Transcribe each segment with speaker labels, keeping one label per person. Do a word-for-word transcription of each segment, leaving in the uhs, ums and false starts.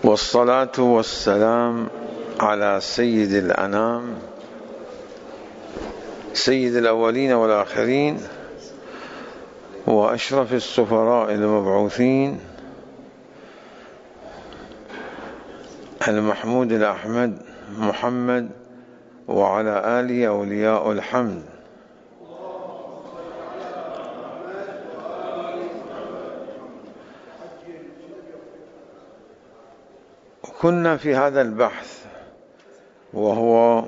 Speaker 1: والصلاة والسلام على سيد الأنام سيد الأولين والآخرين وأشرف السفراء المبعوثين المحمود الأحمد محمد وعلى آله أولياء الحمد. كنا في هذا البحث وهو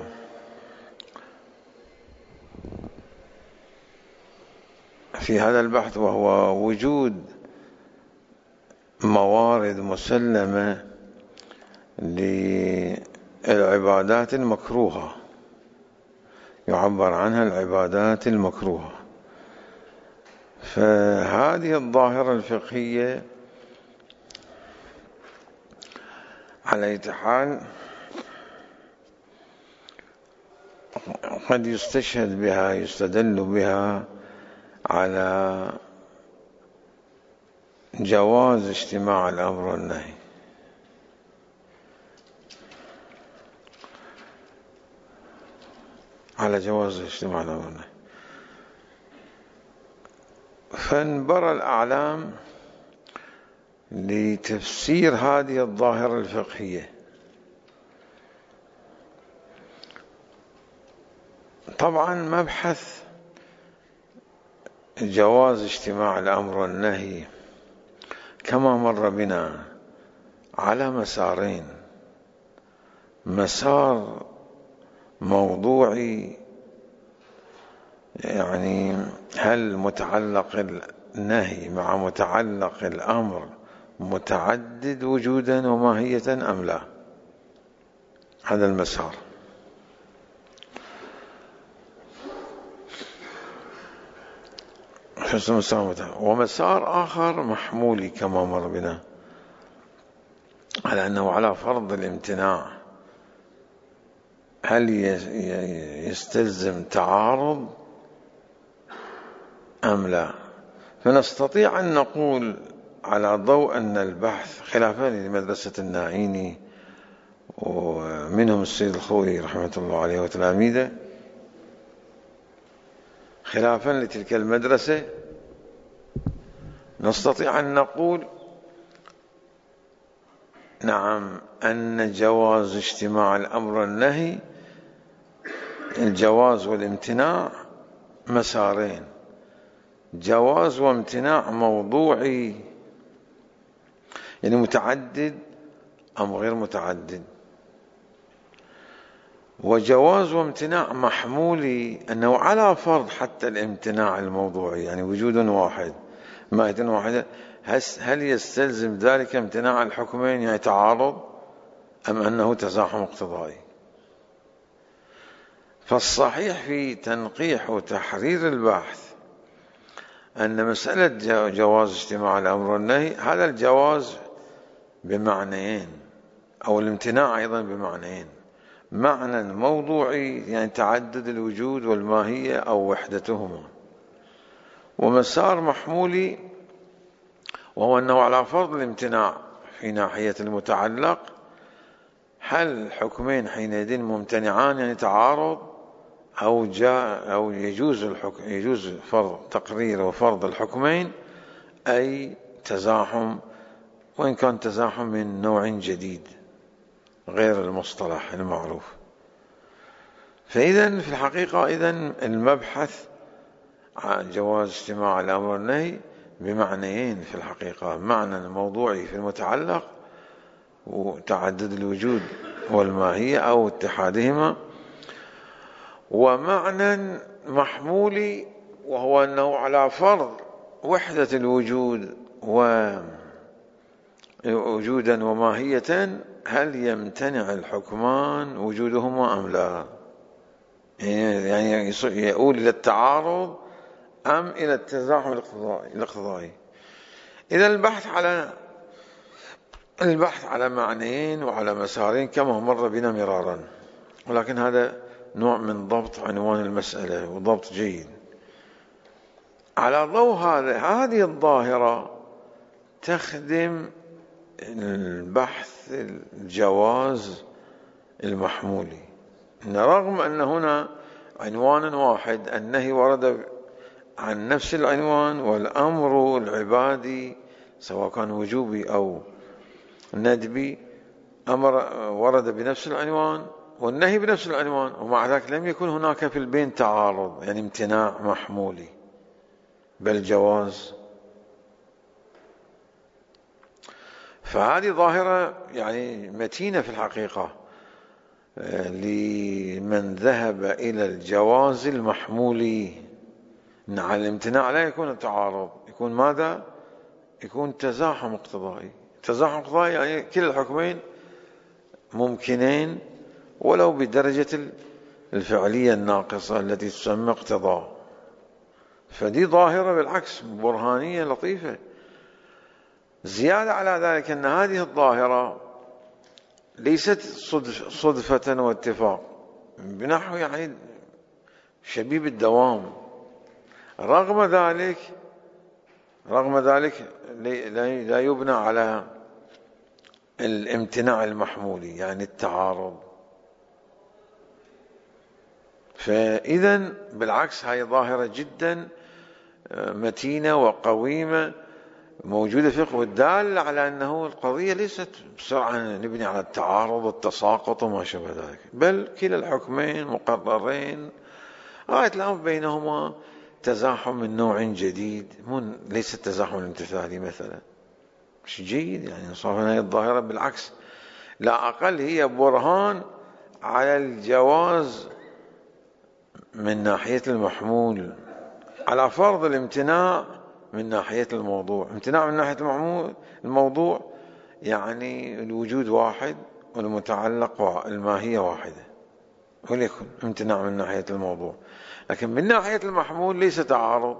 Speaker 1: في هذا البحث وهو وجود موارد مسلمة للعبادات المكروهة، يعبر عنها العبادات المكروهة. فهذه الظاهرة الفقهية على أي حال قد يستشهد بها يستدل بها على جواز اجتماع الأمر والنهي، على جواز اجتماع الأمر والنهي. فانبرى الأعلام لتفسير هذه الظاهرة الفقهية. طبعا مبحث جواز اجتماع الأمر والنهي كما مر بنا على مسارين: مسار موضوعي، يعني هل متعلق النهي مع متعلق الأمر متعدد وجودا وماهية أم لا؟ هذا المسار. ومسار آخر محمولي كما مر بنا على أنه على فرض الامتناع، هل يستلزم تعارض أم لا؟ فنستطيع أن نقول على ضوء أن البحث خلافا لمدرسة الناعيني ومنهم السيد الخوئي رحمة الله عليه وتلاميذه، خلافا لتلك المدرسة نستطيع أن نقول نعم أن جواز اجتماع الأمر والنهي، الجواز والامتناع مسارين: جواز وامتناع موضوعي يعني متعدد أم غير متعدد، وجواز وامتناع محمولي أنه على فرض حتى الامتناع الموضوعي، يعني وجود واحد ماهية واحدة، هل يستلزم ذلك امتناع الحكمين يعني تعارض أم أنه تزاحم اقتضائي؟ فالصحيح في تنقيح وتحرير البحث أن مسألة جواز اجتماع الأمر والنهي هذا الجواز بمعنيين، أو الامتناع أيضا بمعنيين: معنى موضوعي يعني تعدد الوجود والماهية أو وحدتهما، ومسار محمولي وهو أنه على فرض الامتناع في ناحية المتعلق، هل الحكمين حينئذ ممتنعان يعني تعارض أو جاء أو يجوز الحكم يجوز فرض تقرير وفرض الحكمين أي تزاحم، وإن كان تزاحم من نوع جديد غير المصطلح المعروف. فإذا في الحقيقة إذن المبحث عن جواز اجتماع الأمر والنهي بمعنيين في الحقيقة: معنى موضوعي في المتعلق وتعدد الوجود والماهية أو اتحادهما، ومعنى محمولي وهو أنه على فرض وحدة الوجود ووجودا وماهية هل يمتنع الحكمان وجودهما أم لا، يعني يؤول إلى التعارض أم إلى التزاحم الاقتضائي. إذا البحث على البحث على معنيين وعلى مسارين كما مر بنا مرارا، ولكن هذا نوع من ضبط عنوان المسألة وضبط جيد. على ضوء هذا هذه الظاهرة تخدم البحث الجواز المحمولي، إن رغم أن هنا عنوان واحد النهي ورد عن نفس العنوان، والأمر العبادي سواء كان وجوبي أو ندبي أمر ورد بنفس العنوان والنهي بنفس العنوان، ومع ذلك لم يكن هناك في البين تعارض، يعني امتناع محمولي، بل جواز. فهذه ظاهرة يعني متينة في الحقيقة لمن ذهب إلى الجواز المحمولي، إن على الامتناع لا يكون تعارض، يكون ماذا؟ يكون تزاحم اقتضائي. تزاحم اقتضائي يعني كلا الحكمين ممكنين ولو بدرجة الفعلية الناقصة التي تسمى اقتضاء. فدي ظاهرة بالعكس برهانية لطيفة. زيادة على ذلك أن هذه الظاهرة ليست صدفة واتفاق، بنحو يعني شبيب الدوام. رغم ذلك رغم ذلك لا يبنى على الامتناع المحمولي، يعني التعارض. فإذا بالعكس هاي ظاهرة جدا متينة وقويمة موجودة في الفقه، والدالة على أنه القضية ليست بسرعة نبني على التعارض والتساقط وما شابه ذلك، بل كلا الحكمين مقررين، غاية الأمر بينهما تزاحم من نوع جديد، مو ليس التزاحم الامتثالي مثلا، مش جيد يعني. صار هذه الظاهرة بالعكس لا أقل هي برهان على الجواز من ناحية المحمول، على فرض الامتناع من ناحية الموضوع. امتناع من ناحية المحمول الموضوع يعني الوجود واحد والمتعلق الماهية واحدة، وليكن امتناع من ناحية الموضوع، لكن من ناحية المحمول ليس تعارض.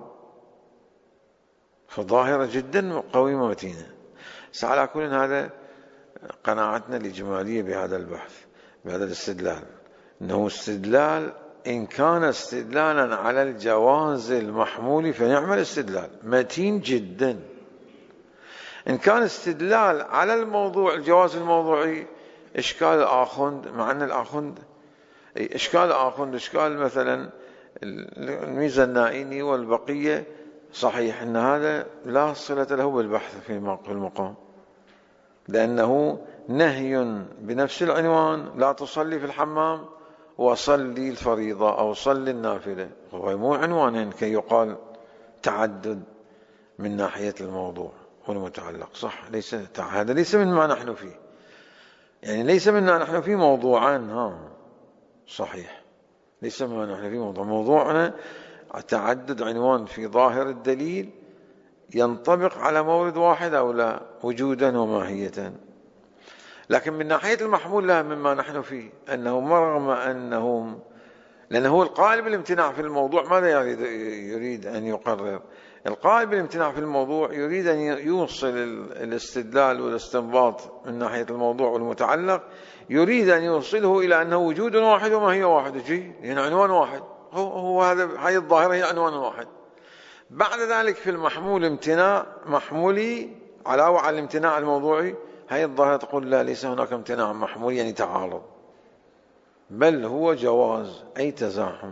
Speaker 1: فظاهرة جدا قويمة ومتينة. على كل هذا قناعتنا الإجمالية بهذا البحث، بهذا الاستدلال، أنه استدلال إن كان استدلالا على الجواز المحمول فنعم الاستدلال متين جدا. إن كان استدلال على الموضوع الجواز الموضوعي إشكال الآخند، مع أن الآخند إشكال الآخند إشكال مثلا الميزة النائيني والبقية صحيح أن هذا لا صلة له بالبحث في المقام، لأنه نهي بنفس العنوان لا تصلي في الحمام وصلي الفريضة أو صلي النافلة، هو مو عنوانين كي يقال تعدد من ناحية الموضوع والمتعلق. صح، ليس هذا ليس مما نحن فيه، يعني ليس مما نحن فيه موضوعان. ها صحيح، ليس مما نحن فيه موضوع. موضوعنا تعدد عنوان في ظاهر الدليل ينطبق على مورد واحد أو لا، وجودا وماهية. لكن من ناحية المحمول لا مما نحن فيه، أنه رغم أنهم، لأنه هو القائل بالامتناع في الموضوع ماذا يريد, يريد أن يقرر؟ القائل بالامتناع في الموضوع يريد أن يوصل الاستدلال والاستنباط من ناحية الموضوع والمتعلق، يريد أن يوصله إلى أنه وجود واحد وماهية واحدة، جي يعني عنوان واحد، هو, هو هذا هذه الظاهرة هي عنوان واحد. بعد ذلك في المحمول امتناع محمولي علاوة على الامتناع الموضوعي. هذه الظاهرة تقول لا، ليس هناك امتناع محمولي يعني تعارض، بل هو جواز أي تزاحم.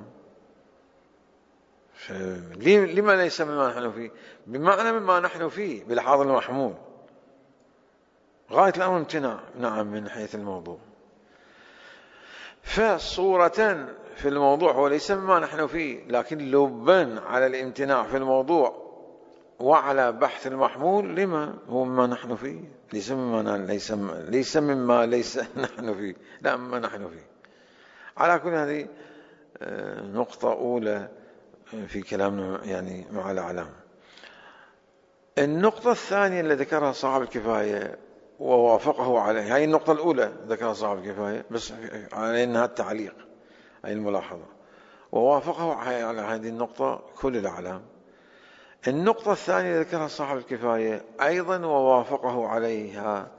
Speaker 1: لما ليس مما نحن فيه؟ بمعنى مما نحن فيه بالحاضر المحمول غاية الأمر امتناع، نعم، من حيث الموضوع. فصورة في الموضوع هو ليس مما نحن فيه، لكن لبا على الامتناع في الموضوع وعلى بحث المحمول لما هو مما نحن فيه، ليس مما ليس ليس مما ليس نحن فيه، لا مما نحن فيه. على كل هذه نقطة أولى في كلامنا يعني مع الأعلام. النقطة الثانية اللي ذكرها صاحب الكفاية ووافقه عليه، هاي النقطة الأولى ذكرها صاحب الكفاية بس على أنها التعليق، هاي الملاحظة، ووافقه على هذه النقطة كل الأعلام. النقطة الثانية ذكرها صاحب الكفاية أيضا ووافقه عليها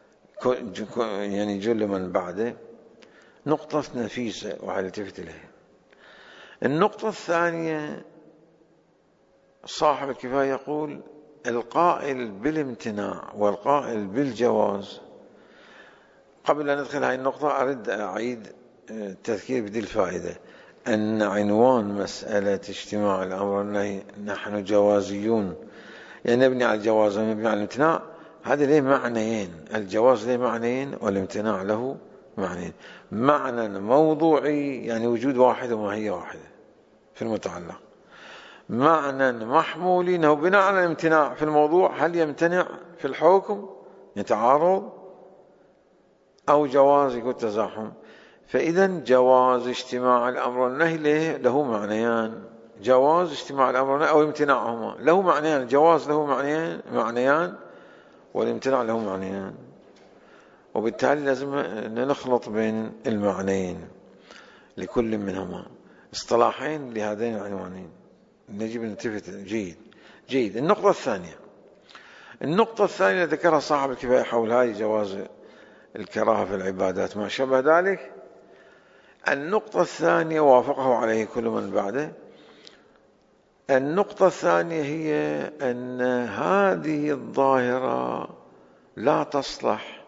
Speaker 1: يعني جل من بعده، نقطة نفيسة وعلتفت إليها. النقطة الثانية صاحب الكفاية يقول القائل بالامتناع والقائل بالجواز. قبل أن ندخل هذه النقطة أريد أعيد التذكير بدي الفائدة أن عنوان مسألة اجتماع الأمر والنهي نحن جوازيون، يعني نبني على الجواز ونبني على الامتناع. هذا له معنيين، الجواز له معنيين والامتناع له معنيين. معنى موضوعي يعني وجود واحد وماهية واحدة في المتعلق، معنى محمولي أنه بناء على الامتناع في الموضوع هل يمتنع في الحكم يتعارض أو جواز يكون تزاحم. فإذا جواز اجتماع الأمر والنهي له معنيان، جواز اجتماع الأمر والنهي أو امتناعهما له معنيان، الجواز له معنيان معنيان والامتناع له معنيان، وبالتالي لازم نخلط بين المعنيين لكل منهما اصطلاحين لهذين العنوانين. نجب نلتفت جيد جيد. النقطة الثانية النقطة الثانية ذكرها صاحب الكفاية حول هذه جواز الكراهة في العبادات ما شابه ذلك. النقطة الثانية وافقه عليه كل من بعده. النقطة الثانية هي أن هذه الظاهرة لا تصلح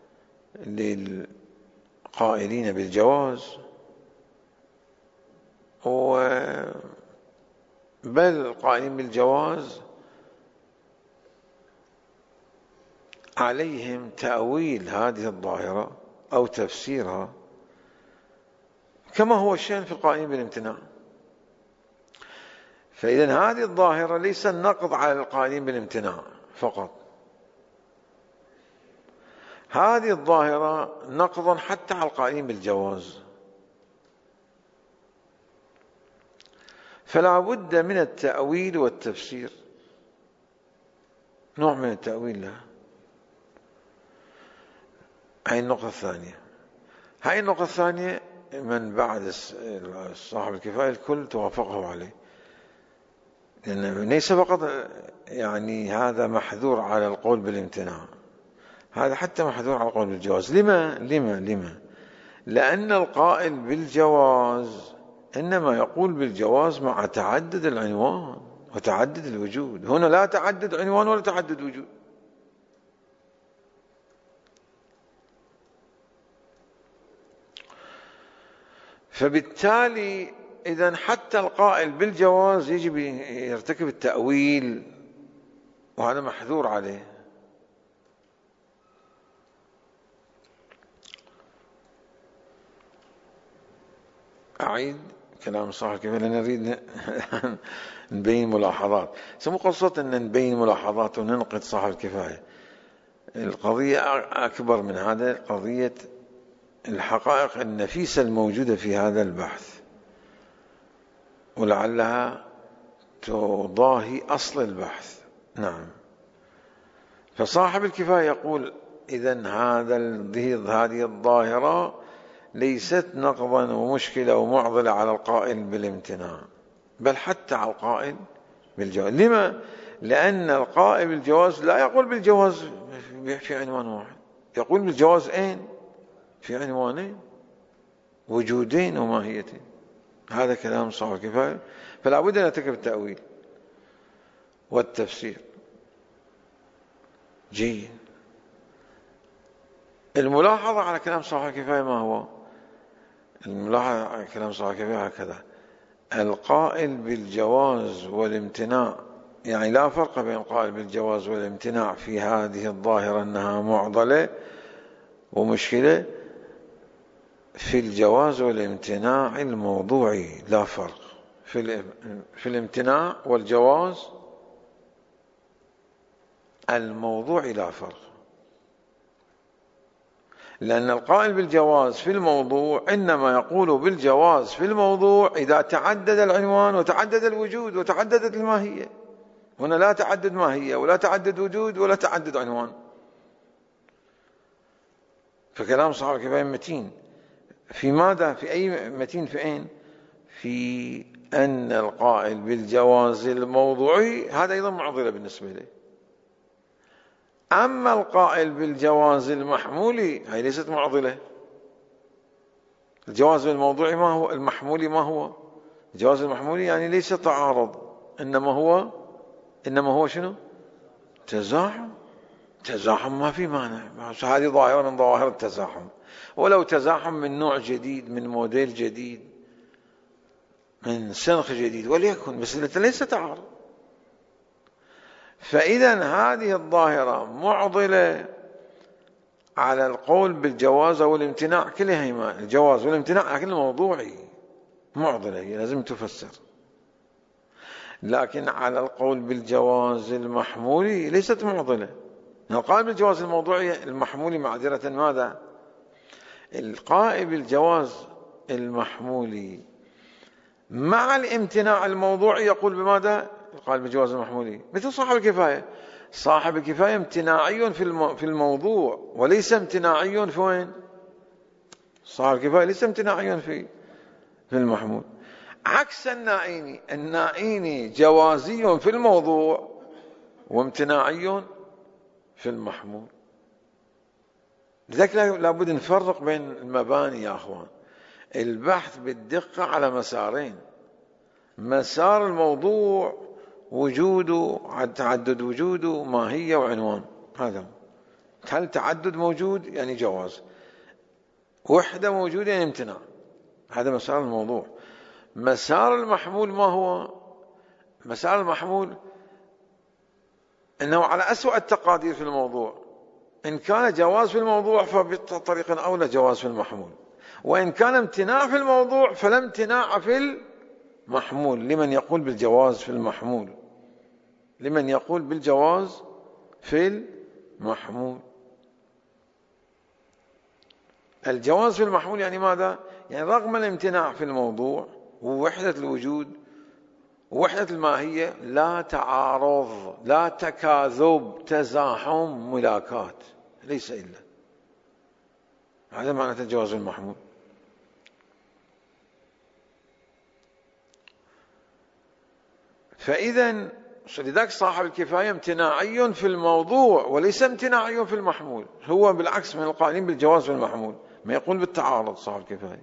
Speaker 1: للقائلين بالجواز، بل القائلين بالجواز عليهم تأويل هذه الظاهرة أو تفسيرها كما هو الشأن في القائلين بالامتناع. فإذا هذه الظاهرة ليس النقض على القائلين بالامتناع فقط، هذه الظاهرة نقضا حتى على القائلين بالجواز. فلا بد من التأويل والتفسير، نوع من التأويل لها. هاي النقطة الثانية. هاي النقطة الثانية من بعد صاحب الكفاية الكل توافقه عليه، لأنه ليس فقط يعني هذا محذور على القول بالامتناع، هذا حتى محذور على القول بالجواز. لما لما لما لأن القائل بالجواز إنما يقول بالجواز مع تعدد العنوان وتعدد الوجود. هنا لا تعدد عنوان ولا تعدد وجود. فبالتالي إذن حتى القائل بالجواز يجب يرتكب التأويل، وهذا محذور عليه. أعيد كلام صاحب الكفاية لأن نريد نبين ملاحظات، سمو قصة أن نبين ملاحظات وننقد صاحب الكفاية. القضية أكبر من هذا، قضية الحقائق النفيسة الموجودة في هذا البحث، ولعلها تضاهي أصل البحث. نعم. فصاحب الكفاية يقول إذن هذا هذه الظاهرة ليست نقضا ومشكلة ومعضلة على القائل بالامتناع، بل حتى على القائل بالجواز. لما؟ لأن القائل بالجواز لا يقول بالجواز في عنوان واحد، يقول بالجواز أين؟ في عنوانين، وجودين وماهيتين. هذا كلام صاحب الكفاية. فلا بد أن نرتكب التأويل والتفسير. جيد. الملاحظة على كلام صاحب الكفاية ما هو؟ الملاحظة على كلام صاحب الكفاية هكذا: القائل بالجواز والامتناع، يعني لا فرق بين القائل بالجواز والامتناع في هذه الظاهرة أنها معضلة ومشكلة. في الجواز والامتناع الموضوعي لا فرق، في في الامتناع والجواز الموضوعي لا فرق، لأن القائل بالجواز في الموضوع إنما يقول بالجواز في الموضوع إذا تعدد العنوان وتعدد الوجود وتعددت الماهية. هنا لا تعدد ماهية ولا تعدد وجود ولا تعدد عنوان. فكلام صاحب الكفاية متين في ماذا؟ في أي متين؟ في أين؟ في أن القائل بالجواز الموضوعي هذا أيضا معضلة بالنسبة له. أما القائل بالجواز المحمولي هي ليست معضلة. الجواز الموضوعي ما هو؟ المحمولي ما هو؟ الجواز المحمولي يعني ليس تعارض، إنما هو إنما هو شنو؟ تزاحم تزاحم ما في مانع، هذه ظاهرة من ظواهر التزاحم، ولو تزاحم من نوع جديد، من موديل جديد، من سنخ جديد وليكن، بس ليس تعارض. فإذا هذه الظاهرة معضلة على القول بالجواز أو الامتناع كلهما، الجواز والامتناع كله موضوعي، معضلة هي لازم تفسر. لكن على القول بالجواز المحمولي ليست معضلة. القائل بالجواز الموضوعي المحمولي معذرة ماذا؟ القائل بالجواز المحمولي مع الامتناع الموضوعي يقول بماذا؟ القائل بالجواز المحمولي مثل صاحب الكفاية. صاحب الكفاية امتناعي في الموضوع وليس امتناعي في وين؟ صاحب الكفاية ليس امتناعي في في المحمول. عكس النائيني، النائيني جوازي في الموضوع وامتناعي في المحمول. لذلك لابد نفرق بين المباني يا أخوان. البحث بالدقة على مسارين: مسار الموضوع وجوده، تعدد وجوده، ماهية وعنوان، هذا. هل تعدد موجود يعني جواز، وحدة موجودة يعني امتناع، هذا مسار الموضوع. مسار المحمول ما هو؟ مسار المحمول أنه على أسوأ التقادير في الموضوع، إن كان جواز في الموضوع فبطريق أولى جواز في المحمول، وإن كان امتناع في الموضوع فلا امتناع في المحمول. لمن يقول بالجواز في المحمول، لمن يقول بالجواز في المحمول. الجواز في المحمول يعني ماذا؟ يعني رغم الامتناع في الموضوع ووحدة الوجود ووحدة الماهية لا تعارض، لا تكاذب، تزاحم، ملاكات، ليس إلا هذا معنى الجواز المحمول. فإذا لذلك صاحب الكفاية امتناعي في الموضوع وليس امتناعي في المحمول، هو بالعكس من القائلين بالجواز في المحمول، ما يقول بالتعارض صاحب الكفاية،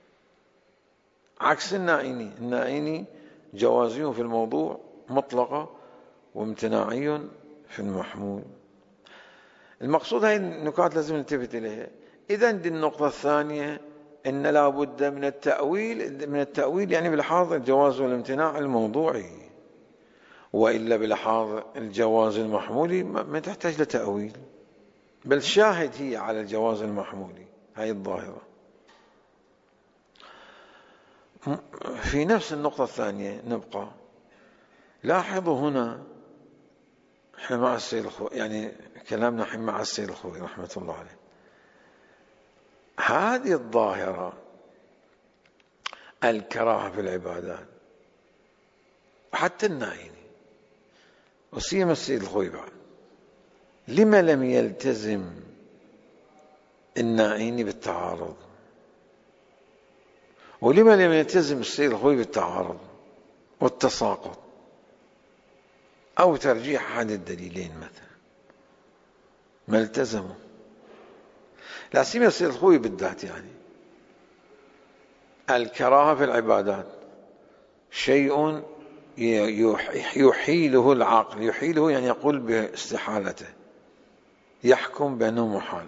Speaker 1: عكس النائيني. النائيني جوازي في الموضوع مطلقة وامتناعي في المحمول. المقصود هاي النكات لازم نلتفت إليها. إذا دي النقطة الثانية إن لا بد من التأويل، من التأويل يعني بلحاظ الجواز والامتناع الموضوعي، وإلا بلحاظ الجواز المحمولي ما تحتاج لتأويل، بل شاهد هي على الجواز المحمولي هاي الظاهرة. في نفس النقطة الثانية نبقى. لاحظوا هنا احنا مع السيد الخوي، يعني كلامنا الحين مع السيد الخوي رحمة الله عليه. هذه الظاهرة الكراهة في العبادات وحتى النائيني وسيما السيد الخوي بعد، لما لم يلتزم النائيني بالتعارض؟ ولما لم يلتزم السيد الخوي بالتعارض والتساقط أو ترجيح أحد الدليلين مثلا؟ ما التزموا. لا سيما السيد الخوي بالذات، يعني الكراهة في العبادات شيء يحيله العقل، يحيله يعني يقول باستحالته، يحكم بأنه محال،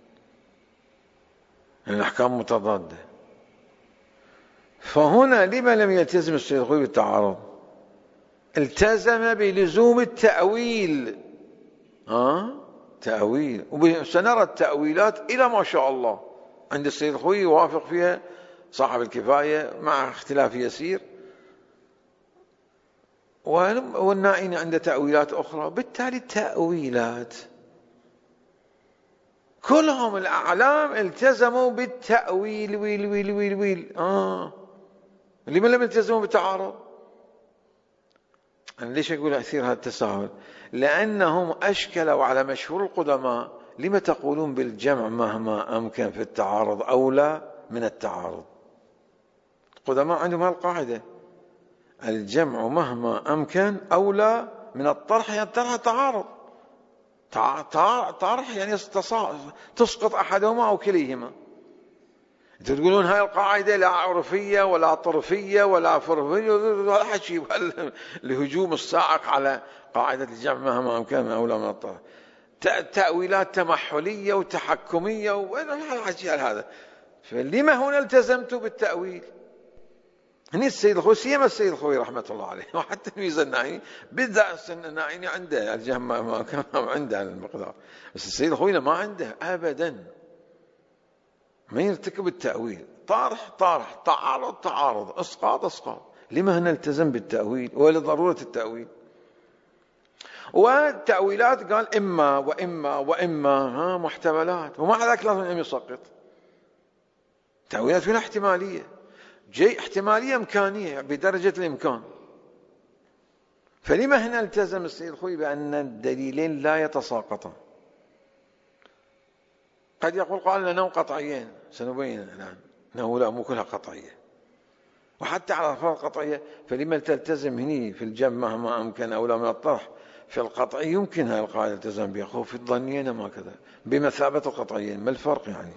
Speaker 1: يعني الأحكام متضادة. فهنا لما لم يلتزم السيد الخوي بالتعارض؟ التزم بلزوم التأويل. ها؟ تأويل، وسنرى التأويلات إلى ما شاء الله عند السيد الخوي، يوافق فيها صاحب الكفاية مع اختلاف يسير، والنائين عنده تأويلات أخرى. بالتالي التأويلات كلهم الأعلام التزموا بالتأويل. ويل ويل ويل ويل آه لمن لم يلتزموا بالتعارض؟ أنا ليش أقول أثير هذا التساهل؟ لأنهم أشكلوا على مشهور القدماء: لما تقولون بالجمع مهما أمكن في التعارض أولى من التعارض؟ القدماء عندهم هالقاعدة: الجمع مهما أمكن أولى من الطرح، يعني الطرح تعارض، طرح يعني تسقط أحدهما أو كليهما. تقولون هاي القاعدة لا عرفية ولا طرفية ولا فرفية، هذا حكي الهجوم الصاعق على قاعدة الجمع مهما أمكن من أولى من الطرف، تأويلات تمحلية وتحكمية وحكي هذا. فلما هنا التزمت بالتأويل؟ هني السيد الخوي، سيما السيد الخوي رحمة الله عليه، وحتى الميزة الناعيني بالذات الناعيني عنده الجمع ما كان عنده المقدار، بس السيد الخوي ما عنده أبدا، ما يرتكب التأويل. طارح طارح، تعارض تعارض، اسقاط اسقاط. لما هنا التزم بالتأويل ولضرورة التأويل؟ والتأويلات قال إما وإما وإما، ها محتملات، ومع ذلك لازم أن يسقط. تأويلات فيها احتمالية، جي احتمالية إمكانية بدرجة الإمكان. فلما هنا التزم السيد الخوي بأن الدليلين لا يتساقطان؟ قد يقول قال لنا قطعيين، سنبين الآن أنه لا، مو كلها قطعية، وحتى على الفرق قطعية. فلما تلتزم هني في الجمع مهما أمكن أولى من الطرح؟ في القطعي يمكن هاي القاعدة التزم بها، خوف الظنيين ما كذا بمثابة القطعيين. ما الفرق يعني؟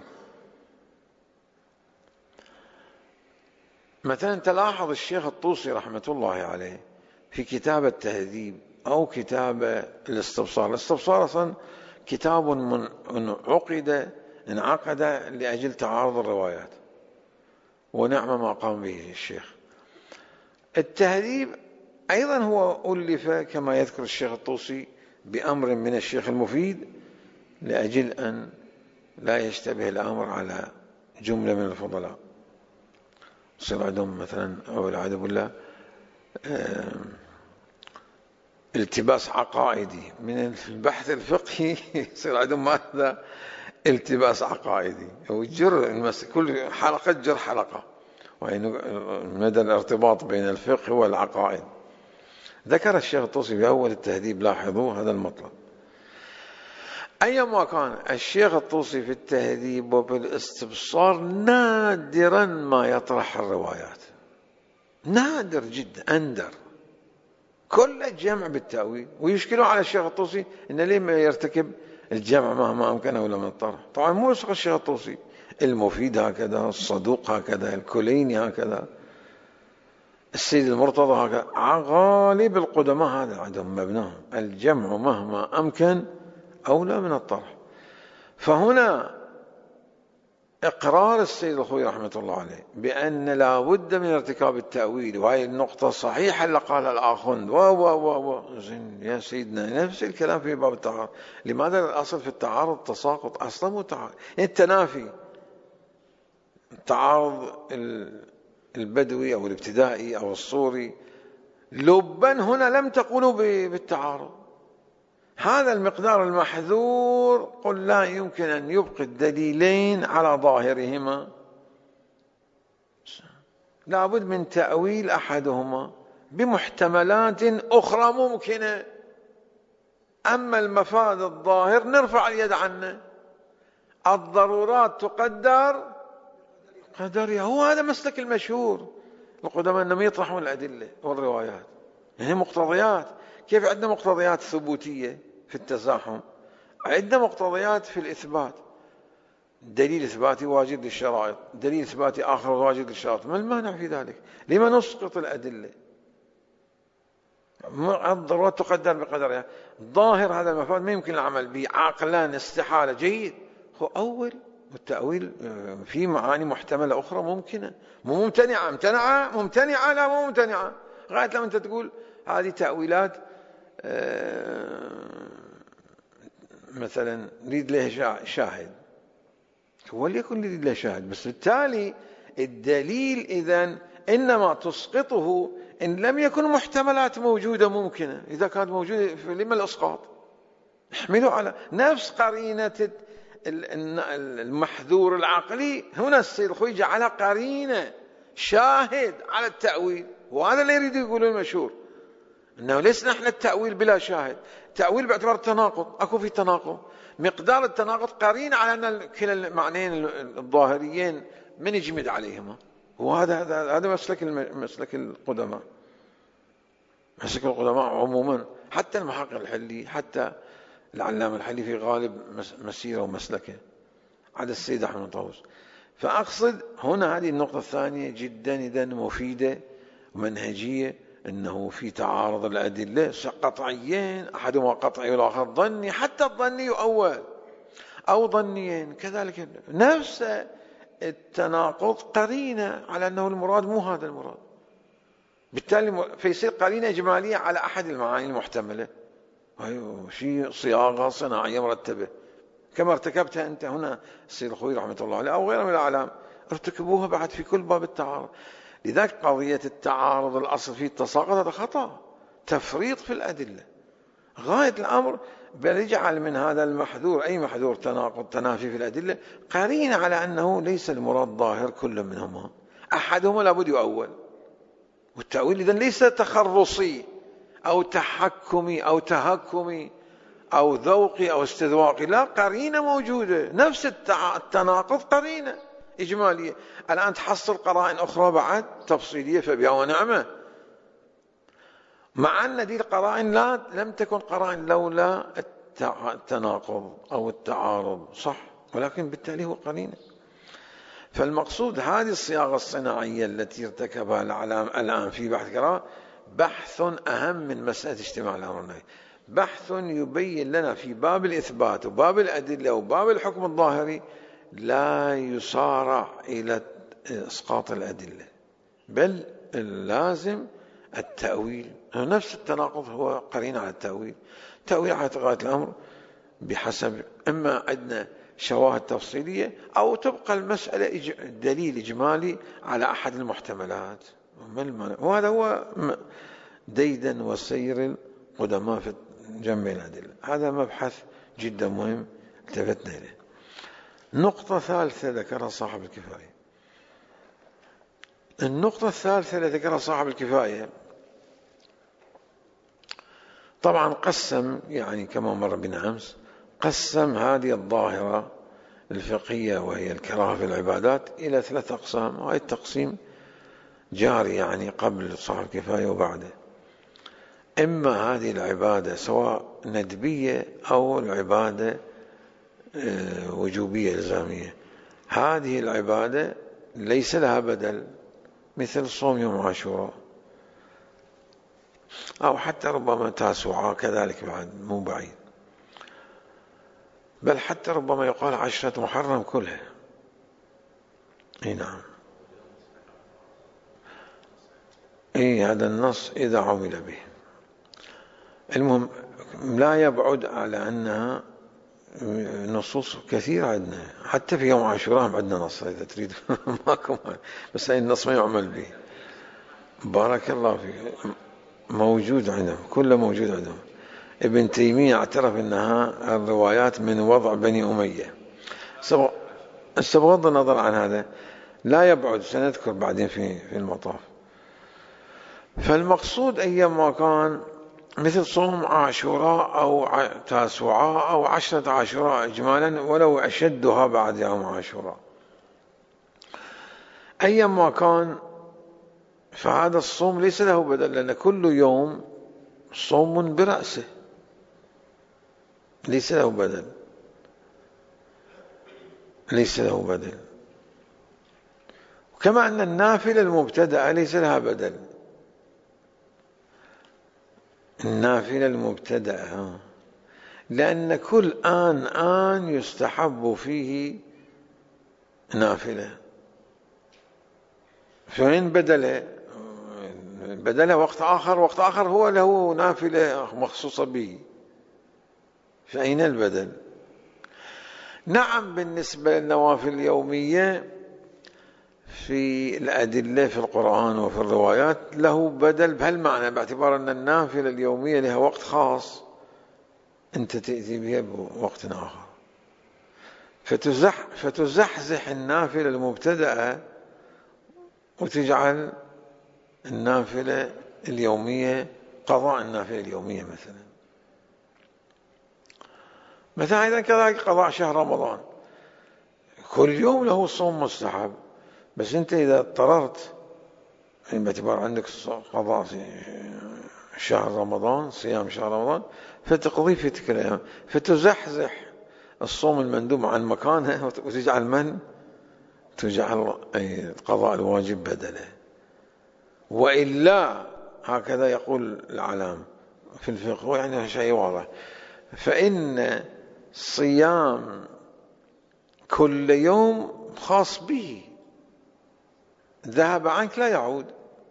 Speaker 1: مثلا تلاحظ الشيخ الطوسي رحمة الله عليه في كتاب التهذيب أو كتاب الاستبصار. الاستبصار أصلا كتاب من عقد انعقد لأجل تعارض الروايات، ونعم ما قام به الشيخ. التهذيب أيضا هو ألف كما يذكر الشيخ الطوسي بأمر من الشيخ المفيد لأجل أن لا يشتبه الأمر على جملة من الفضلاء، يصير عندهم مثلا أو العياذ بالله التباس عقائدي من البحث الفقهي، يصير عندهم ماذا؟ التباس عقائدي، وجر كل حلقة جر حلقة، وين مدى الارتباط بين الفقه والعقائد. ذكر الشيخ الطوسي في أول التهذيب، لاحظوا هذا المطلب. أيما كان الشيخ الطوسي في التهذيب وبالاستبصار نادرا ما يطرح الروايات، نادر جدا، أندر، كل الجمع بالتأويل. ويشكلوا على الشيخ الطوسي إن ليه ما يرتكب الجمع مهما أمكن ولا من الطرح. طبعا مو يسق الشيخ الطوسي، المفيد هكذا، الصدوق هكذا، الكليني هكذا، السيد المرتضى هكذا، غالب القدماء هذا عندهم مبناهم الجمع مهما أمكن أولى من الطرح. فهنا إقرار السيد الخوي رحمة الله عليه بأن لا بد من ارتكاب التأويل، وهي النقطة الصحيحة اللي قالها الآخوند و و و و زين يا سيدنا، نفس الكلام في باب التعارض. لماذا الأصل في التعارض التساقط؟ أصلا مو تعارض، التنافي. التعارض البدوي أو الابتدائي أو الصوري لبا هنا لم تقولوا بالتعارض. هذا المقدار المحذور قل لا يمكن أن يبقي الدليلين على ظاهرهما، لا بد من تأويل أحدهما بمحتملات أخرى ممكنة. أما المفاد الظاهر نرفع اليد عنه، الضرورات تقدر قدرها. هو هذا مسلك المشهور القدماء أنهم يطرحون الأدلة والروايات، يعني مقتضيات. كيف عندنا مقتضيات ثبوتية في التزاحم، عندنا مقتضيات في الإثبات، دليل إثباتي واجد للشرائط، دليل إثباتي آخر واجد للشرائط، ما المانع في ذلك؟ لما نسقط الأدلة؟ الضرورات تقدر بقدرها. ظاهر هذا المفاد ما يمكن العمل به عقلا، استحالة. جيد، هو أول. والتأويل في معاني محتملة أخرى ممكنة، مو ممتنعة. ممتنعة ممتنعة لا مو ممتنعة، غاية لما أنت تقول هذه تأويلات مثلا نريد له شاهد، وليكن نريد له شاهد، بس بالتالي الدليل إذن إنما تسقطه إن لم يكن محتملات موجودة ممكنة. إذا كانت موجودة فلما الإسقاط؟ احملوا على نفس قرينة المحذور العقلي. هنا السيد الخوي جعل قرينة شاهد على التأويل، وهذا اللي يريد يقوله المشهور، انه ليس نحن التأويل بلا شاهد، تأويل باعتبار التناقض. اكو في تناقض، مقدار التناقض قرين على ان كلا المعنيين الظاهريين من يجمد عليهما. وهذا هذا هذا مسلك مسلك القدماء، مسلك القدماء عموما، حتى المحقق الحلي، حتى العلامة الحلي في غالب مسيره ومسلكه، على السيد أحمد طاووس. فأقصد هنا هذه النقطة الثانية جدا إذا مفيدة ومنهجية، أنه في تعارض الأدلة قطعيين، أحدهما قطعي والآخر ظني، حتى الظني يؤول أو ظنيين كذلك، نفس التناقض قرينة على أنه المراد مو هذا المراد، بالتالي فيصير قرينة إجمالية على أحد المعاني المحتملة. أيوه، شيء صياغة صناعية مرتبة كما ارتكبتها أنت هنا السيد الخوي رحمة الله عليه أو غيره من الأعلام، ارتكبوها بعد في كل باب التعارض. لذلك قضية التعارض الأصل فيه التساقط هذا خطأ، تفريط في الأدلة غاية الأمر، بل يجعل من هذا المحذور، أي محذور تناقض تنافي في الأدلة، قرين على أنه ليس المراد ظاهر كل منهما، أحدهما لابد يؤول. والتأويل إذن ليس تخرصي أو تحكمي أو تهكمي أو ذوقي أو استذواقي، لا، قرينة موجودة، نفس التناقض قرينة إجمالية. الآن تحصل قرائن أخرى بعد تفصيلية فبها ونعمة، مع أن هذه القرائن لا لم تكن قرائن لولا التناقض أو التعارض، صح، ولكن بالتالي هو قرينة. فالمقصود هذه الصياغة الصناعية التي ارتكبها الأعلام الآن في بحث قراءة بحث أهم من مسألة اجتماع الأمر والنهي، بحث يبين لنا في باب الإثبات وباب الأدلة وباب الحكم الظاهري لا يسارع إلى إسقاط الأدلة، بل اللازم التأويل. نفس التناقض هو قرين على التأويل، تأويل على غاية الأمر بحسب إما عندنا شواهد تفصيلية أو تبقى المسألة دليل إجمالي على أحد المحتملات. وهذا هو ديدا وسير القدماء في جمع الأدلة. هذا مبحث جدا مهم التفتنا إليه. نقطة ثالثة ذكرها صاحب الكفاية. النقطة الثالثة التي ذكرها صاحب الكفاية طبعا قسم، يعني كما مر بنا أمس، قسم هذه الظاهرة الفقهية وهي الكراهة في العبادات إلى ثلاث أقسام، وهذا التقسيم جاري يعني قبل صاحب الكفاية وبعده. إما هذه العبادة سواء ندبية أو العبادة وجوبية إلزامية، هذه العبادة ليس لها بدل، مثل صوم يوم عاشوراء، أو حتى ربما تاسوعاء كذلك بعد مو بعيد، بل حتى ربما يقال عشرة محرم كلها. اي نعم، اي هذا النص إذا عمل به. المهم لا يبعد على أنها نصوص كثيرة عندنا، حتى في يوم عاشوراء عندنا نص إذا تريد ماكو، بس أي النص ما يعمل به. بارك الله فيك، موجود عندهم، كله موجود عندهم. ابن تيمية اعترف أنها الروايات من وضع بني أمية. بغض النظر عن هذا لا يبعد، سنذكر بعدين في في المطاف. فالمقصود أيما كان مثل صوم عاشوراء أو تاسوعاء أو عشرة عاشوراء إجمالا، ولو أشدها بعد يوم عاشوراء، أيما كان فهذا الصوم ليس له بدل، لأن كل يوم صوم برأسه ليس له بدل، ليس له بدل. كما أن النافلة المبتدأة ليس لها بدل، النافلة المبتدأة، لأن كل آن آن يستحب فيه نافلة، فين بدله؟ بدله وقت آخر، وقت آخر هو له نافلة مخصوصة به، فأين البدل؟ نعم، بالنسبة للنوافل اليومية في الأدلة في القرآن وفي الروايات له بدل بهالمعنى، باعتبار أن النافلة اليومية لها وقت خاص أنت تأتي بها بوقت آخر، فتزح فتزحزح النافلة المبتدأة وتجعل النافلة اليومية قضاء النافلة اليومية مثلا. مثلا إذا كذلك قضاء شهر رمضان، كل يوم له صوم مستحب، بس أنت إذا اضطررت باعتبار عندك قضاء شهر رمضان، صيام شهر رمضان، فتقضي في تلك الأيام، فتزحزح الصوم المندوب عن مكانه وتجعل من تجعل القضاء الواجب بدله، وإلا هكذا يقول العلام في الفقه، يعني شيء واضح، فإن صيام كل يوم خاص به، ذهب عنك لا يعود،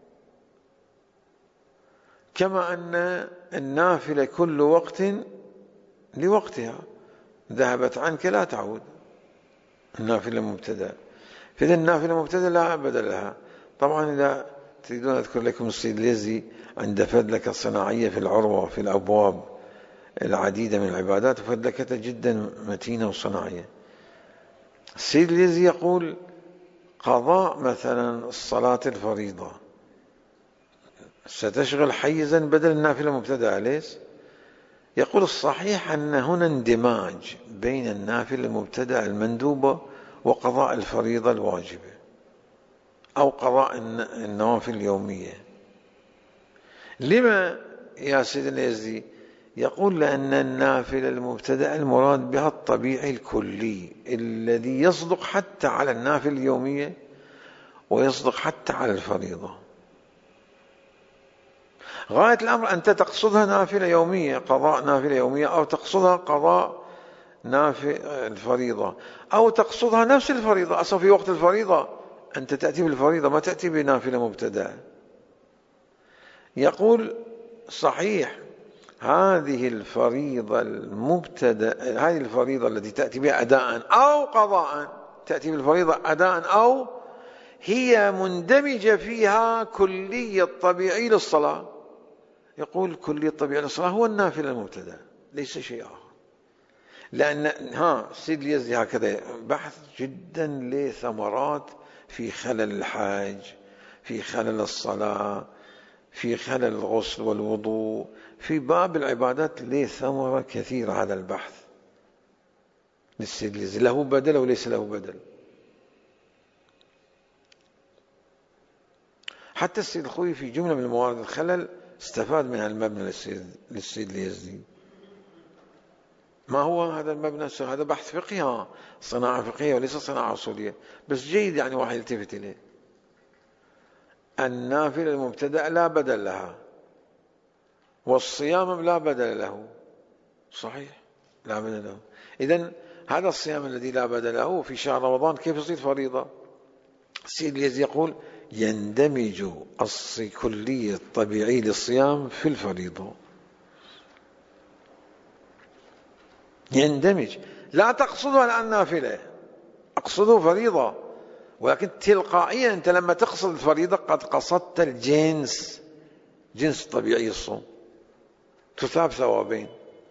Speaker 1: كما أن النافلة كل وقت لوقتها، ذهبت عنك لا تعود النافلة مبتدأ. فإذا النافلة مبتدأ لا بدل لها. طبعا إذا تريدون أذكر لكم السيد اليزي عند فدلكة الصناعية في العروة في الأبواب العديدة من العبادات، فدلكة جدا متينة وصناعية. السيد اليزي يقول قضاء مثلا الصلاة الفريضة ستشغل حيزا بدل النافلة مبتدأ، ليش؟ يقول الصحيح أن هنا اندماج بين النافلة المبتدأ المندوبة وقضاء الفريضة الواجبة أو قضاء النوافل اليومية. لما يا سيدنا اليزي؟ يقول لأن النافلة المبتدأ المراد بها الطبيعي الكلي الذي يصدق حتى على النافلة اليومية ويصدق حتى على الفريضة. غاية الأمر أنت تقصدها نافلة يومية، قضاء نافلة يومية، أو تقصدها قضاء نافلة الفريضة، أو تقصدها نفس الفريضة. أصلا في وقت الفريضة أنت تأتي بالفريضة، ما تأتي بنافلة مبتدأ. يقول صحيح هذه الفريضة المبتدأ، هذه الفريضة التي تأتي بها أداء أو قضاء، تأتي بالفريضة أداء أو هي مندمجة فيها كلية طبيعي للصلاة. يقول كلية طبيعي للصلاة هو النافلة المبتدأ، ليس شيء آخر. لأن ها السيد اليزي هكذا بحث جدا لثمرات في خلل الحاج، في خلل الصلاة، في خلل الغسل والوضوء، في باب العبادات له ثمرة كثيرة. هذا البحث للسيد اليزي له بدل وليس له بدل. حتى السيد الخوي في جملة من الموارد الخلل استفاد من المبنى للسيد, للسيد اليزي. ما هو هذا المبنى؟ هذا بحث فقهي، صناعة فقهية وليس صناعة أصولية، بس جيد يعني واحد يلتفت إليه. النافلة المبتدأ لا بدل لها، والصيام لا بدل له. صحيح لا بدل له. إذن هذا الصيام الذي لا بدل له في شهر رمضان كيف يصير فريضة؟ السيد اليزي يقول يندمج الكلية الطبيعي للصيام في الفريضة، يندمج. لا تقصده الآن نافلة، أقصده فريضة، ولكن تلقائيا أنت لما تقصد الفريضة قد قصدت الجنس، جنس طبيعي الصوم، تثاب ثوابين،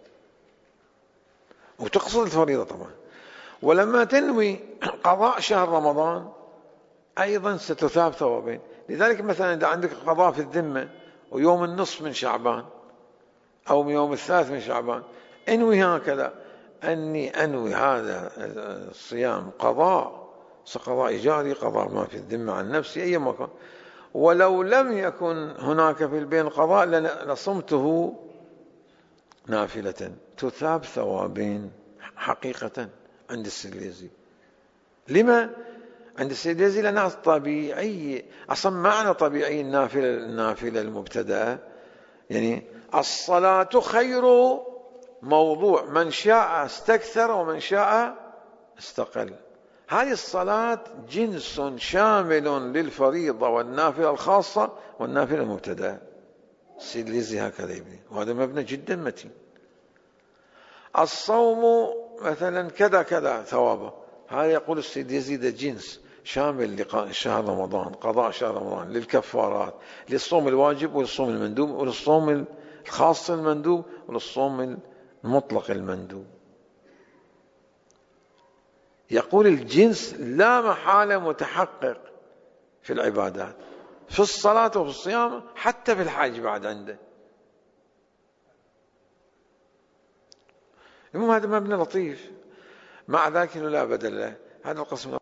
Speaker 1: وتقصد الفريضة طبعا. ولما تنوي قضاء شهر رمضان أيضا ستثاب ثوابين. لذلك مثلا إذا عندك قضاء في الذمة ويوم النصف من شعبان أو يوم الثالث من شعبان، انوي هكذا أني أنوي هذا الصيام قضاء، قضاء جاري، قضاء ما في الذمة عن نفسي أي مكان، ولو لم يكن هناك في البين قضاء لصمته نافلة، تثاب ثوابين حقيقة عند السيد اليزي. لما عند السيد اليزي؟ لأنها طبيعي. أصلا معنى طبيعي النافلة النافلة المبتدأة يعني الصلاة خير موضوع، من شاء استكثر ومن شاء استقل. هذه الصلاة جنس شامل للفريضة والنافلة الخاصة والنافلة المبتدأة. السيد اليزي هكذا يبني، وهذا مبنى جدا متين. الصوم مثلا كذا كذا ثوابه، هذا يقول السيد اليزي ده جنس شامل لشهر رمضان، قضاء شهر رمضان، للكفارات، للصوم الواجب وللصوم المندوب وللصوم الخاص المندوب وللصوم المطلق المندوب. يقول الجنس لا محالة متحقق في العبادات، في الصلاة وفي الصيام، حتى في الحج بعد عنده. المهم هذا مبنى لطيف، مع ذلك لا بدل له. هذا القسم